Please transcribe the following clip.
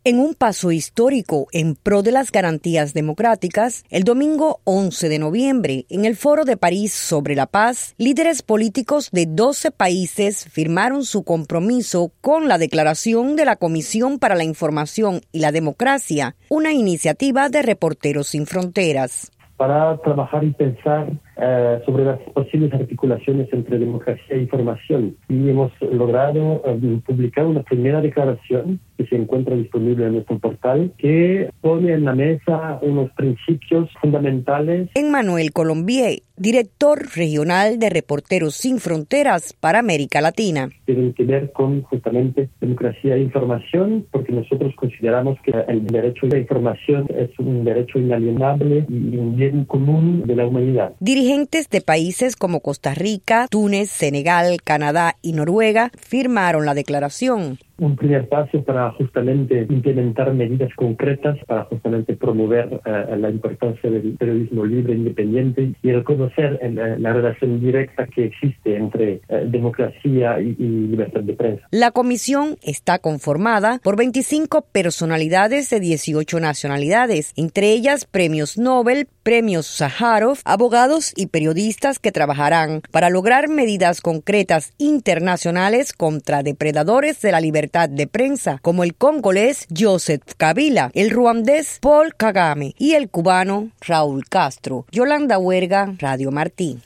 En un paso histórico en pro de las garantías democráticas, el domingo 11 de noviembre, en el Foro de París sobre la Paz, líderes políticos de 12 países firmaron su compromiso con la Declaración de la Comisión para la Información y la Democracia, una iniciativa de Reporteros Sin Fronteras. Para trabajar y pensar sobre las posibles articulaciones entre democracia e información. Y hemos logrado publicar una primera declaración que se encuentra disponible en nuestro portal, que pone en la mesa unos principios fundamentales. Emmanuel Colombier, director regional de Reporteros Sin Fronteras para América Latina. Tienen que ver con justamente democracia e información, porque nosotros consideramos que el derecho a la información es un derecho inalienable y un bien común de la humanidad. Dirigentes de países como Costa Rica, Túnez, Senegal, Canadá y Noruega firmaron la declaración. Un primer paso para justamente implementar medidas concretas para justamente promover la importancia del periodismo libre e independiente y el conocer la relación directa que existe entre democracia y libertad de prensa. La comisión está conformada por 25 personalidades de 18 nacionalidades, entre ellas premios Nobel, premios Sájarov, abogados y periodistas que trabajarán para lograr medidas concretas internacionales contra depredadores de la libertad de prensa, como el congolés Joseph Kabila, el ruandés Paul Kagame y el cubano Raúl Castro. Yolanda Huerga, Radio Martí.